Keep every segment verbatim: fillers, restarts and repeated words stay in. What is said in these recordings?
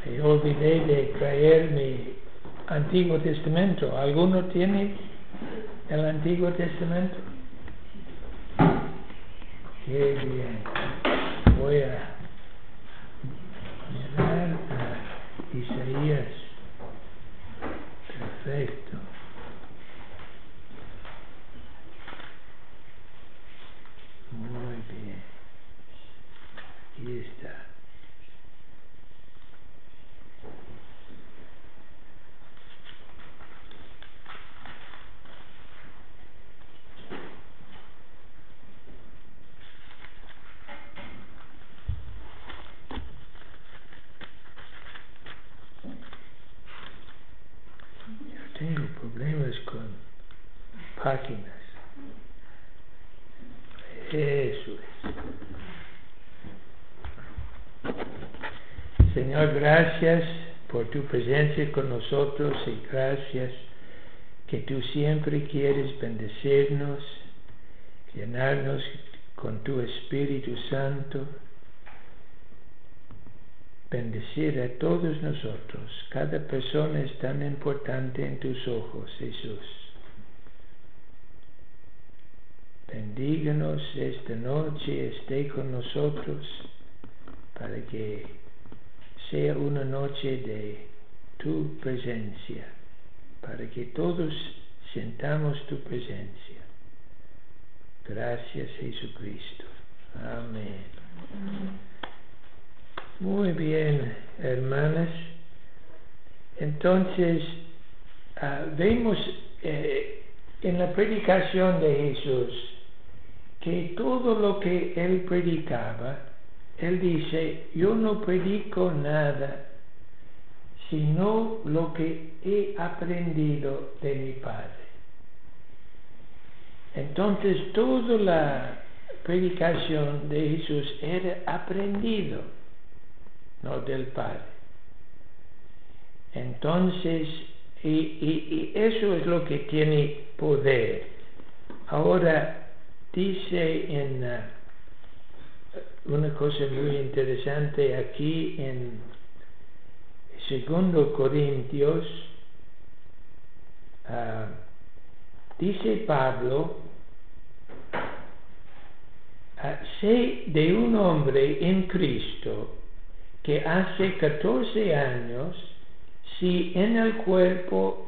Me olvidé de traer mi Antiguo Testamento. ¿Alguno tiene el Antiguo Testamento? Qué bien. Voy a mirar a Isaías. Perfecto. Muy bien. Aquí está. Yo tengo problemas con páginas. Eso es. Señor, gracias por tu presencia con nosotros y gracias que tú siempre quieres bendecirnos, llenarnos con tu Espíritu Santo, bendecir a todos nosotros. Cada persona es tan importante en tus ojos, Jesús. Bendíganos esta noche, esté con nosotros para que sea una noche de tu presencia, para que todos sintamos tu presencia. Gracias, Jesucristo. Amén. Muy bien, hermanas. Entonces, uh, vemos eh, en la predicación de Jesús que todo lo que él predicaba, él dice, yo no predico nada, sino lo que he aprendido de mi Padre. Entonces, toda la predicación de Jesús era aprendido, no del Padre. Entonces, y, y, y eso es lo que tiene poder. Ahora, dice en uh, una cosa muy interesante aquí en Segundo Corintios, uh, dice Pablo, uh, sé de un hombre en Cristo que hace catorce años, si en el cuerpo,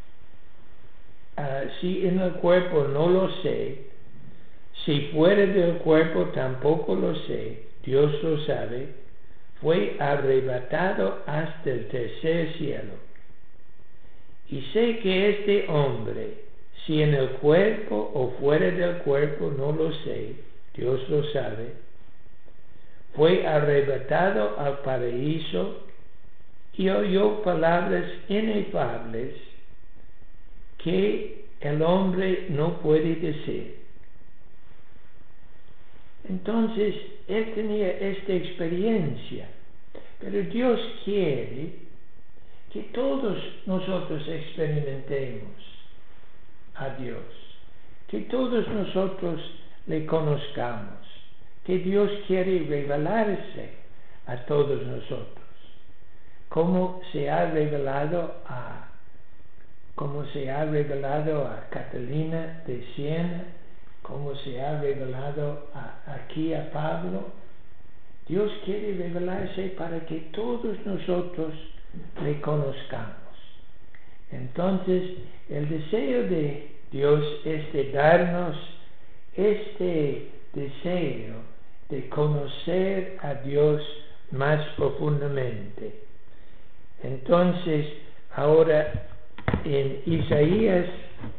uh, si en el cuerpo no lo sé, si fuera del cuerpo tampoco lo sé, Dios lo sabe, fue arrebatado hasta el tercer cielo. Y sé que este hombre, si en el cuerpo o fuera del cuerpo no lo sé, Dios lo sabe, fue arrebatado al paraíso y oyó palabras inefables que el hombre no puede decir. Entonces, él tenía esta experiencia, pero Dios quiere que todos nosotros experimentemos a Dios, que todos nosotros le conozcamos, que Dios quiere revelarse a todos nosotros, como se ha revelado a, como se ha revelado a Catalina de Siena, como se ha revelado a, aquí a Pablo. Dios quiere revelarse para que todos nosotros le conozcamos. Entonces, el deseo de Dios es de darnos este deseo de conocer a Dios más profundamente. Entonces, ahora en Isaías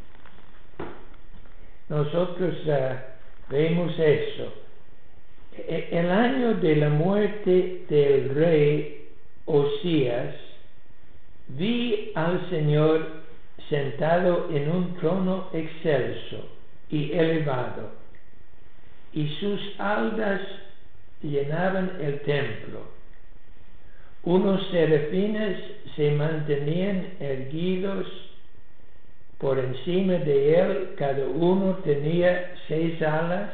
nosotros uh, vemos eso. El año de la muerte del rey Osías, vi al Señor sentado en un trono excelso y elevado, y sus alas llenaban el templo. Unos serafines se mantenían erguidos por encima de él, cada uno tenía seis alas,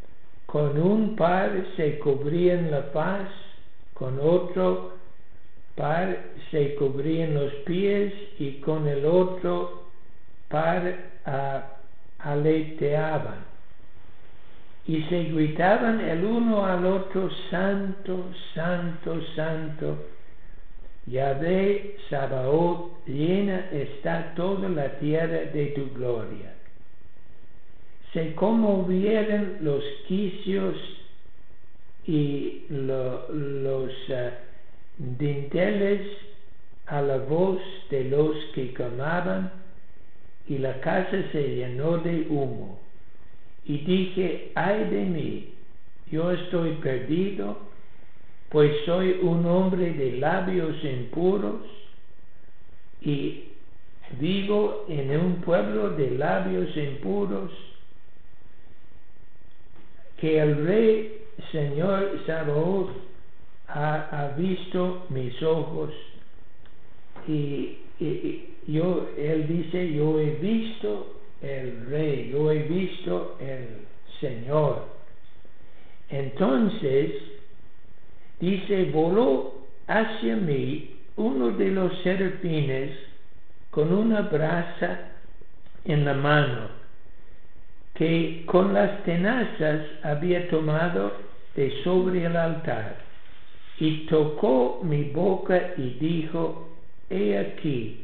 con un par se cubrían la faz, con otro par se cubrían los pies y con el otro par uh, aleteaban. Y se gritaban el uno al otro: Santo, Santo, Santo, Yahvé Sabaoth, llena está toda la tierra de tu gloria. Se conmovieron los quicios y lo, los uh, dinteles a la voz de los que clamaban, y la casa se llenó de humo. Y dije: ay de mí, yo estoy perdido, pues soy un hombre de labios impuros, y vivo en un pueblo de labios impuros. Que el Rey Señor Sabaoth ha, ha visto mis ojos, y, y, y yo, él dice: yo he visto el Rey, yo he visto el Señor. Entonces dice: voló hacia mí uno de los serafines con una brasa en la mano, que con las tenazas había tomado de sobre el altar, y tocó mi boca y dijo: he aquí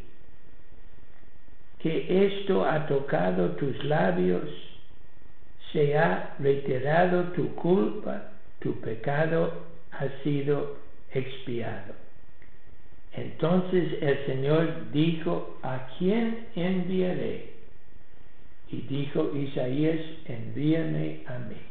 que esto ha tocado tus labios, se ha retirado tu culpa, tu pecado ha sido expiado. Entonces el Señor dijo: ¿a quién enviaré? Y dijo Isaías: envíame a mí.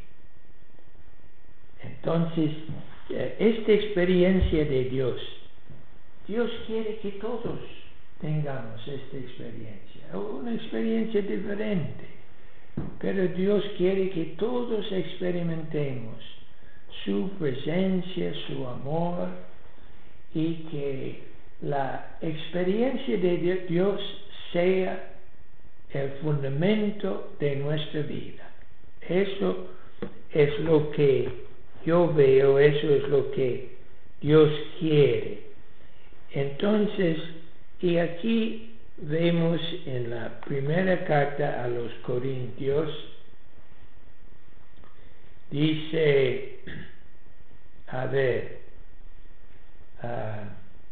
Entonces, esta experiencia de Dios, Dios quiere que todos tengamos esta experiencia, una experiencia diferente, pero Dios quiere que todos experimentemos su presencia, su amor, y que la experiencia de Dios sea el fundamento de nuestra vida. Eso es lo que yo veo, eso es lo que Dios quiere. Entonces, y aquí vemos en la primera carta a los Corintios, dice, a ver, uh,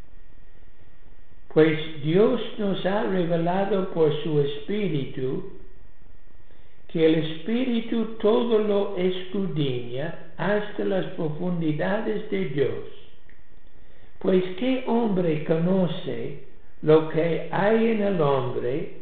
pues Dios nos ha revelado por su Espíritu, que el Espíritu todo lo escudriña hasta las profundidades de Dios. Pues ¿qué hombre conoce lo que hay en el hombre,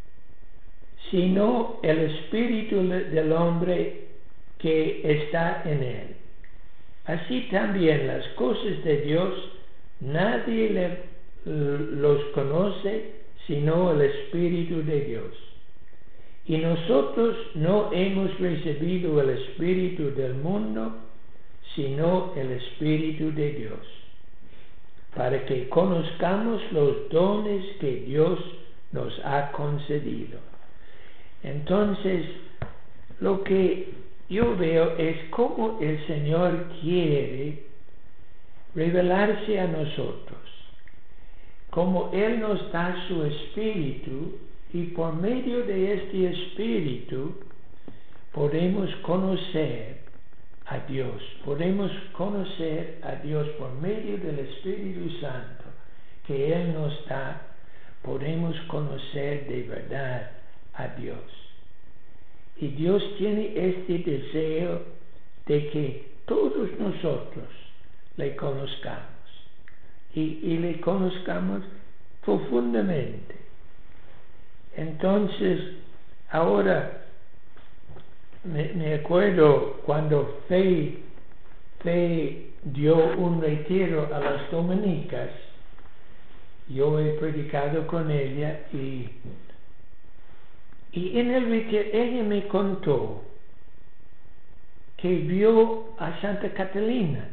sino el Espíritu del hombre que está en él? Así también las cosas de Dios nadie le los conoce sino el Espíritu de Dios. Y nosotros no hemos recibido el Espíritu del mundo, sino el Espíritu de Dios, para que conozcamos los dones que Dios nos ha concedido. Entonces, lo que yo veo es cómo el Señor quiere revelarse a nosotros, como Él nos da su Espíritu, y por medio de este Espíritu podemos conocer a Dios, podemos conocer a Dios por medio del Espíritu Santo que Él nos da, podemos conocer de verdad a Dios. Y Dios tiene este deseo de que todos nosotros le conozcamos. Y, y le conozcamos profundamente. Entonces, ahora me, me acuerdo cuando Fe, Fe dio un retiro a las dominicas, yo he predicado con ella, y, y en el retiro ella me contó que vio a Santa Catalina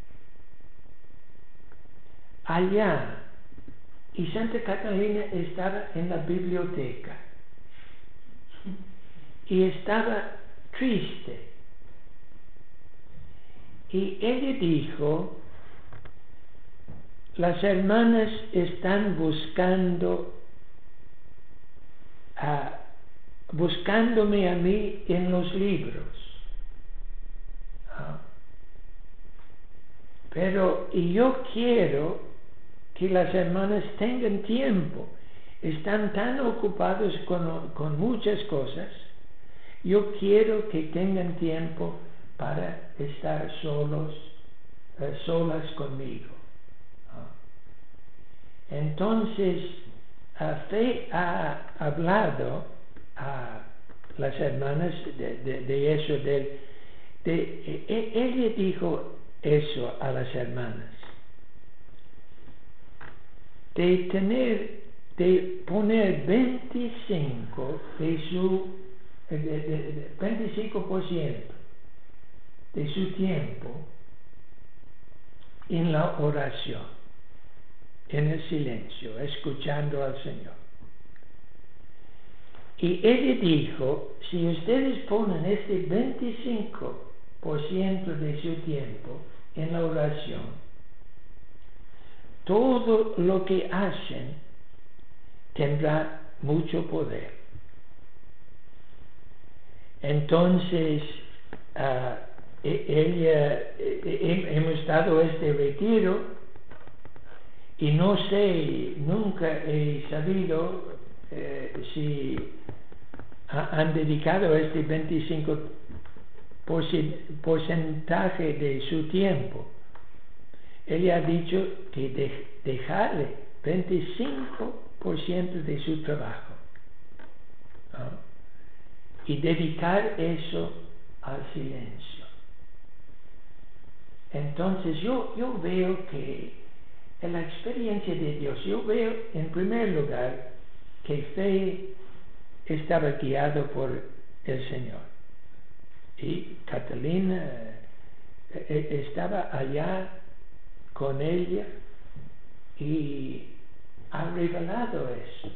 allá, y Santa Catalina estaba en la biblioteca y estaba triste, y ella dijo las hermanas están buscando, uh, buscándome a mí en los libros. Uh, pero y yo quiero que las hermanas tengan tiempo. Están tan ocupados con, con muchas cosas. Yo quiero que tengan tiempo para estar solos, eh, solas conmigo. Entonces, Fe ha hablado a las hermanas de, de, de eso. De, de, de, ella dijo eso a las hermanas. De tener, de poner veinticinco de su, de, de, de veinticinco por ciento de su tiempo en la oración, en el silencio, escuchando al Señor. Y ella dijo, si ustedes ponen este veinticinco por ciento de su tiempo en la oración, todo lo que hacen tendrá mucho poder. Entonces, uh, ella, hemos dado este retiro y no sé, nunca he sabido eh, si ha, han dedicado este veinticinco porcentaje de su tiempo. Ella ha dicho que de, dejarle veinticinco por ciento de su trabajo, ¿no? Y dedicar eso al silencio. Entonces yo, yo veo que en la experiencia de Dios, yo veo en primer lugar que Fe estaba guiado por el Señor. Y Catalina eh, estaba allá con ella y ha revelado eso.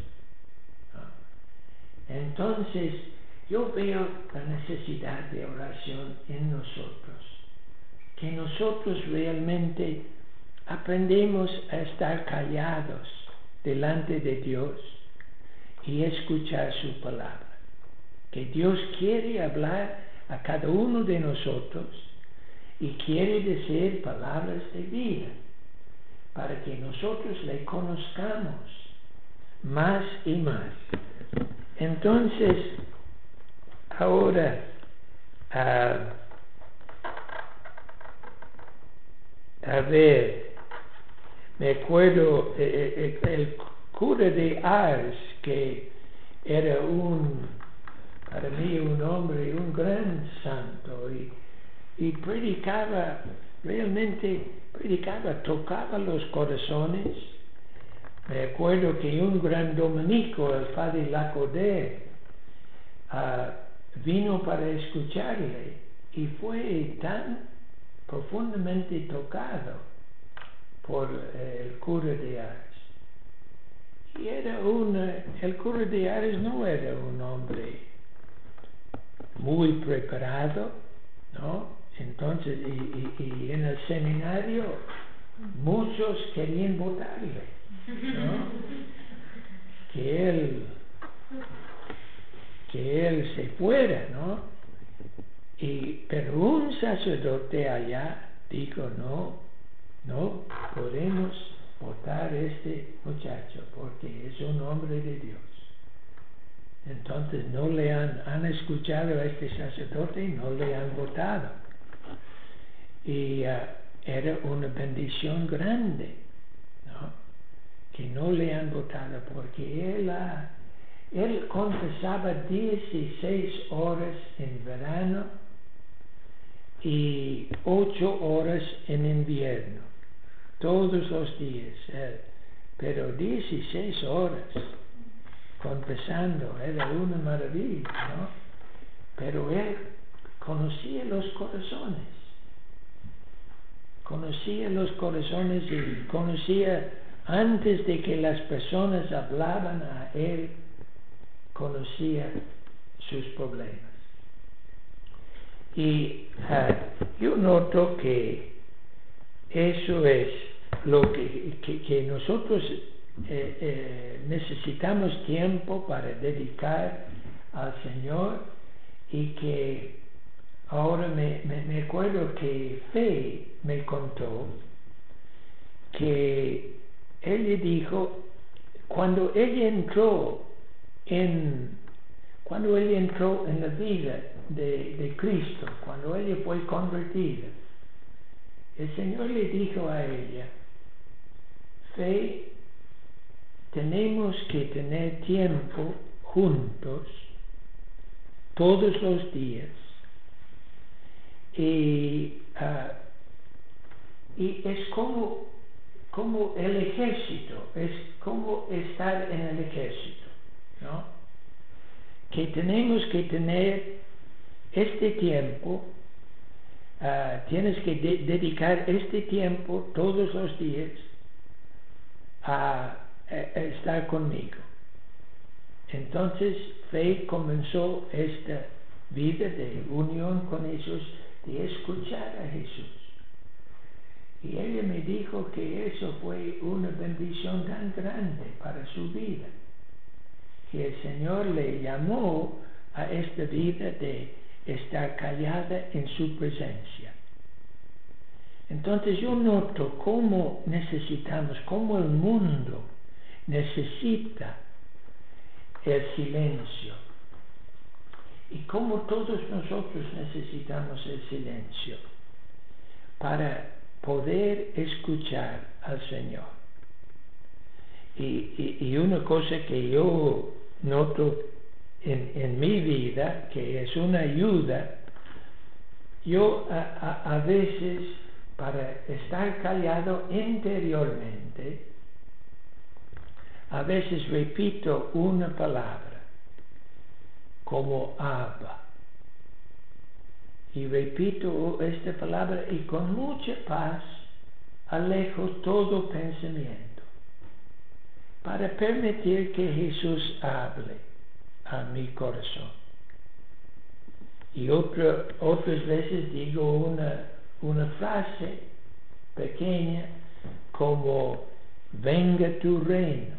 Entonces yo veo la necesidad de oración en nosotros, que nosotros realmente aprendemos a estar callados delante de Dios y escuchar su palabra, que Dios quiere hablar a cada uno de nosotros y quiere decir palabras de vida para que nosotros le conozcamos más y más. Entonces, ahora, uh, a ver, me acuerdo eh, eh, el cura de Ars, que era un, para mí, un hombre, un gran santo, y, y predicaba, realmente predicaba, tocaba los corazones. Me acuerdo que un gran dominico, el padre Lacordaire, uh, vino para escucharle y fue tan profundamente tocado por eh, el cura de Ars. Y era un, el cura de Ars no era un hombre muy preparado, ¿no? Entonces, y, y, y en el seminario muchos querían votarle, ¿no? Que él, que él se fuera, ¿no? Y, pero un sacerdote allá dijo, no, no podemos votar a este muchacho porque es un hombre de Dios. Entonces no le han, han escuchado a este sacerdote y no le han votado. Y uh, era una bendición grande, ¿no? Que no le han votado porque él, uh, él confesaba dieciséis horas en verano y ocho horas en invierno, todos los días, eh, pero dieciséis horas confesando, era una maravilla, ¿no? Pero él conocía los corazones, conocía los corazones y conocía, antes de que las personas hablaban a él, conocía sus problemas. Y uh, yo noto que eso es lo que, que, que nosotros eh, eh, necesitamos tiempo para dedicar al Señor, y que ahora me, me, me acuerdo que Fe me contó que ella dijo, cuando ella entró en cuando ella entró en la vida de, de Cristo, cuando ella fue convertida, el Señor le dijo a ella, Fe, tenemos que tener tiempo juntos todos los días, y, uh, y es como, como el ejército, es como estar en el ejército, ¿no? Que tenemos que tener este tiempo, uh, tienes que de dedicar este tiempo todos los días a, a, a estar conmigo. Entonces Fe comenzó esta vida de unión con Jesús, de escuchar a Jesús. Y ella me dijo que eso fue una bendición tan grande para su vida, que el Señor le llamó a esta vida de estar callada en su presencia. Entonces yo noto cómo necesitamos, cómo el mundo necesita el silencio, y cómo todos nosotros necesitamos el silencio para poder escuchar al Señor. Y, y, y una cosa que yo noto en, en mi vida, que es una ayuda, yo a, a, a veces, para estar callado interiormente, a veces repito una palabra como Abba, y repito esta palabra, y con mucha paz alejo todo pensamiento para permitir que Jesús hable a mi corazón. Y otra, otras veces digo una, una frase pequeña como venga tu reino,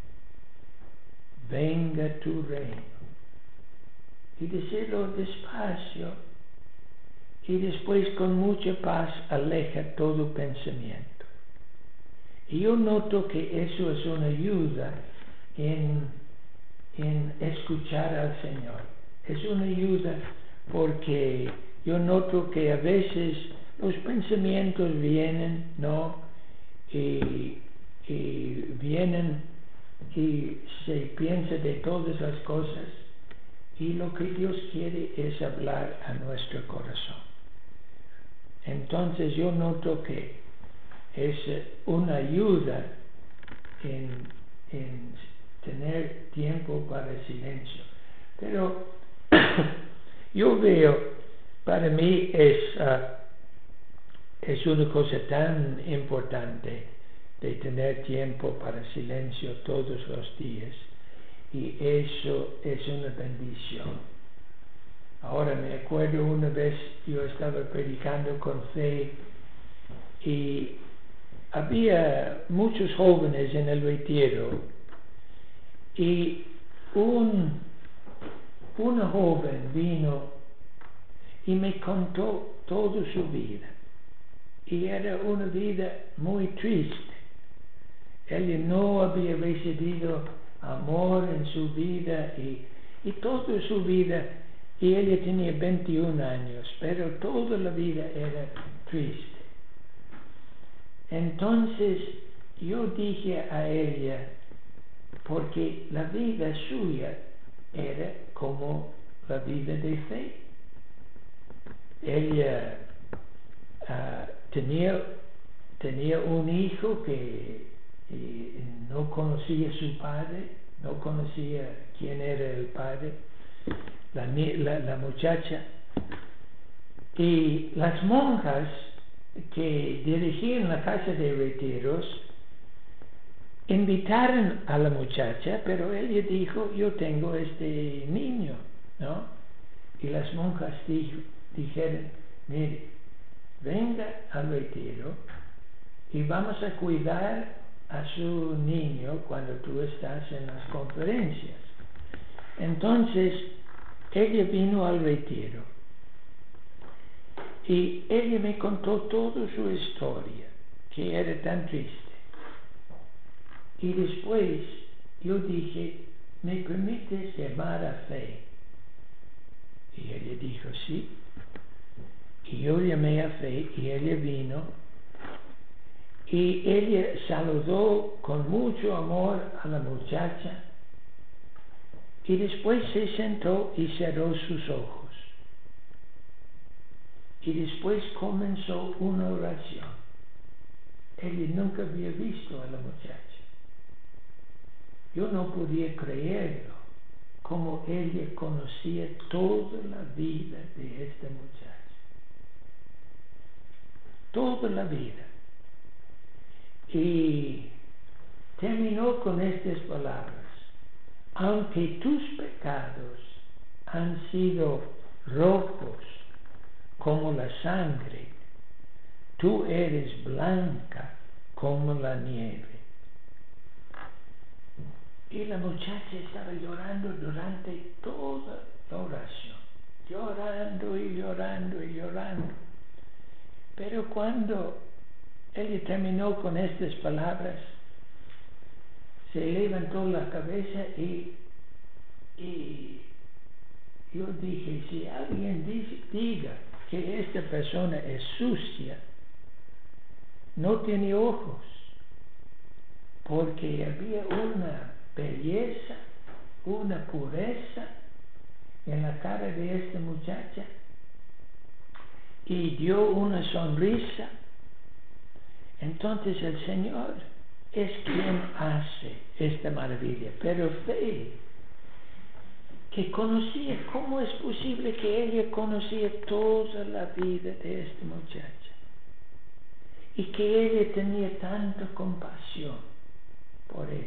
venga tu reino, y decirlo despacio, y después con mucha paz aleja todo pensamiento. Y yo noto que eso es una ayuda en, en escuchar al Señor. Es una ayuda porque yo noto que a veces los pensamientos vienen, ¿no? Y, y vienen y se piensa de todas las cosas, y lo que Dios quiere es hablar a nuestro corazón. Entonces yo noto que es una ayuda en, en tener tiempo para el silencio. Pero yo veo, para mí es, uh, es una cosa tan importante de tener tiempo para el silencio todos los días, y eso es una bendición. Ahora me acuerdo una vez yo estaba predicando con Fe, y había muchos jóvenes en el retiro, y un, una joven vino y me contó toda su vida, y era una vida muy triste. Ella no había recibido amor en su vida, y, y toda su vida, y ella tenía veintiún años, pero toda la vida era triste. Entonces yo dije a ella, porque la vida suya era como la vida de Fe. Ella uh, tenía, tenía un hijo que eh, no conocía a su padre, no conocía quién era el padre, la, la, la muchacha, y las monjas que dirigían la casa de retiros invitaron a la muchacha, pero ella dijo, yo tengo este niño, ¿no? Y las monjas dijo, dijeron, mire, venga al retiro y vamos a cuidar a su niño cuando tú estás en las conferencias. Entonces, ella vino al retiro y ella me contó toda su historia, que era tan triste. Y después yo dije, ¿me permites llamar a Fe? Y ella dijo, sí. Y yo llamé a Fe y ella vino. Y ella saludó con mucho amor a la muchacha. Y después se sentó y cerró sus ojos. Y después comenzó una oración. Ella nunca había visto a la muchacha. Yo no podía creerlo, como ella conocía toda la vida de esta muchacha. Toda la vida. Y terminó con estas palabras. Aunque tus pecados han sido rojos como la sangre, tú eres blanca como la nieve. Y la muchacha estaba llorando durante toda la oración, llorando y llorando y llorando. Pero cuando ella terminó con estas palabras, se levantó la cabeza y, y yo dije, si alguien dice, diga que esta persona es sucia, no tiene ojos, porque había una belleza, una pureza en la cara de esta muchacha y dio una sonrisa. Entonces el Señor es quien hace esta maravilla. Pero Fe, que conocía, ¿cómo es posible que ella conocía toda la vida de esta muchacha? Y que ella tenía tanta compasión por ella.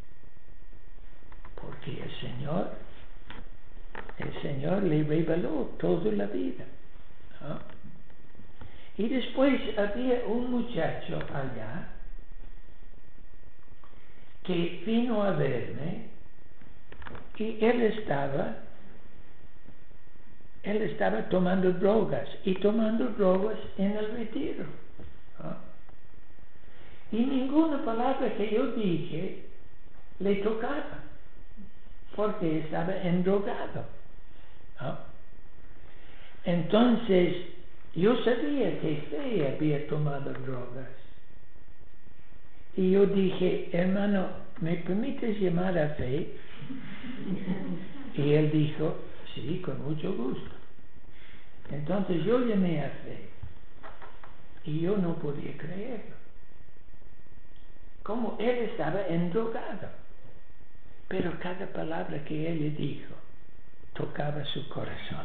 Porque el Señor, el Señor le reveló toda la vida, ¿no? Y después había un muchacho allá que vino a verme y él estaba, él estaba tomando drogas y tomando drogas en el retiro, ¿no? Y ninguna palabra que yo dije le tocaba, porque estaba endrogado, ¿no? Entonces, yo sabía que Fe había tomado drogas. Y yo dije, hermano, ¿me permites llamar a Fe? Y él dijo, sí, con mucho gusto. Entonces yo llamé a Fe. Y yo no podía creerlo. Como él estaba endrogado. Pero cada palabra que ella dijo tocaba su corazón.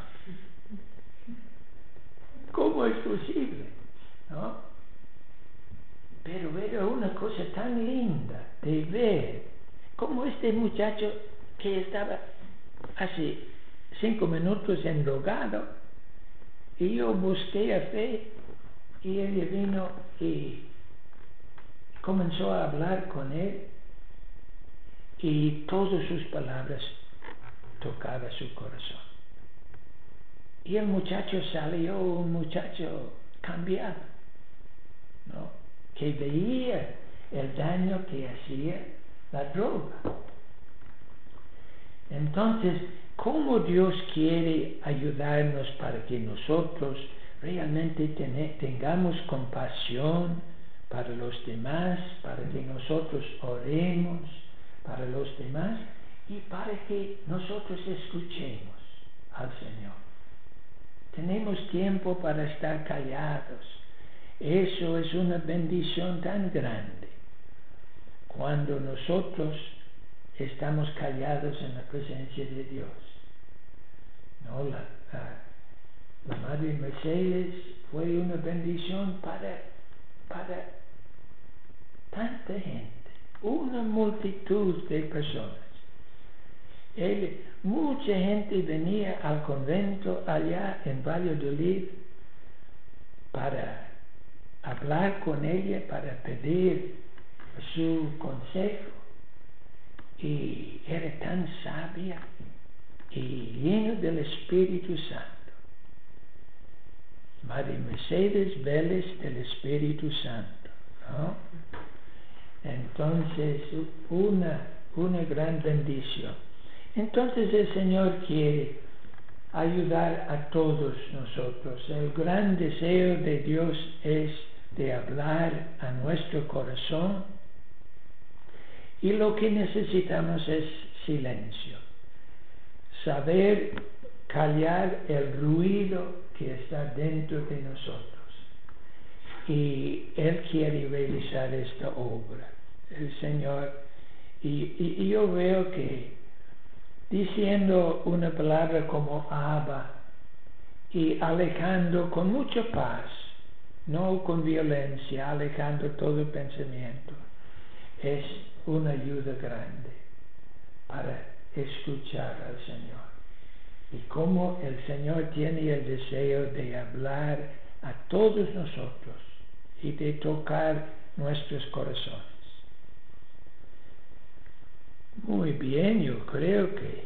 ¿Cómo es posible? ¿No? Pero era una cosa tan linda de ver cómo este muchacho que estaba hace cinco minutos endrogado, y yo busqué a Fe y ella vino y comenzó a hablar con él y todas sus palabras tocaban su corazón. Y el muchacho salió un muchacho cambiado, ¿no? Que veía el daño que hacía la droga. Entonces, ¿cómo Dios quiere ayudarnos para que nosotros realmente ten- tengamos compasión para los demás, para que nosotros oremos para los demás y para que nosotros escuchemos al Señor? Tenemos tiempo para estar callados. Eso es una bendición tan grande. Cuando nosotros estamos callados en la presencia de Dios. No, la, la, la Madre Mercedes fue una bendición para, para tanta gente, una multitud de personas. Él, mucha gente venía al convento allá en Valladolid para hablar con ella para pedir su consejo. Y era tan sabia y llena del Espíritu Santo. María Mercedes Vélez del Espíritu Santo, ¿no? Entonces, una, una gran bendición. Entonces el Señor quiere ayudar a todos nosotros. El gran deseo de Dios es de hablar a nuestro corazón, y lo que necesitamos es silencio. Saber callar el ruido que está dentro de nosotros. Y Él quiere realizar esta obra, el Señor. Y, y, y yo veo que diciendo una palabra como Abba y alejando con mucha paz, no con violencia, alejando todo pensamiento, es una ayuda grande para escuchar al Señor. Y como el Señor tiene el deseo de hablar a todos nosotros y de tocar nuestros corazones. Muy bien, yo creo que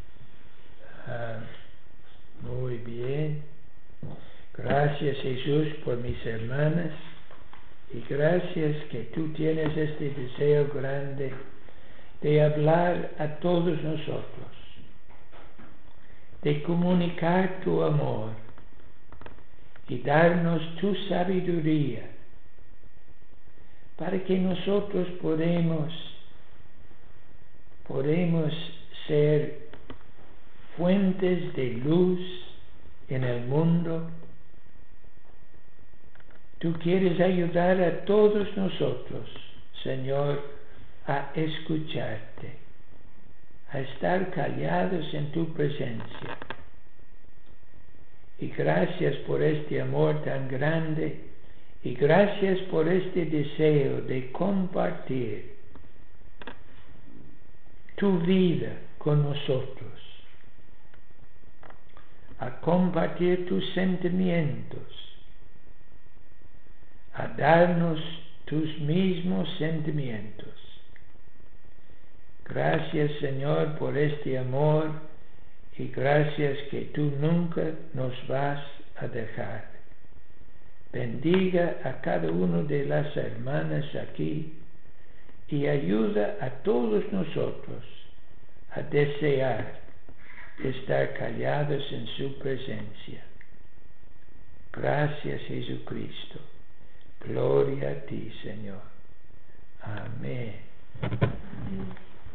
uh, muy bien. Gracias, Jesús, por mis hermanas, y gracias que tú tienes este deseo grande de hablar a todos nosotros, de comunicar tu amor y darnos tu sabiduría para que nosotros podemos, podemos ser fuentes de luz en el mundo. Tú quieres ayudar a todos nosotros, Señor, a escucharte, a estar callados en tu presencia. Y gracias por este amor tan grande, y gracias por este deseo de compartir tu vida con nosotros, a compartir tus sentimientos, a darnos tus mismos sentimientos. Gracias, Señor, por este amor, y gracias que tú nunca nos vas a dejar. Bendiga a cada una de las hermanas aquí y ayuda a todos nosotros a desear estar callados en su presencia. Gracias, Jesucristo. Gloria a ti, Señor. Amén.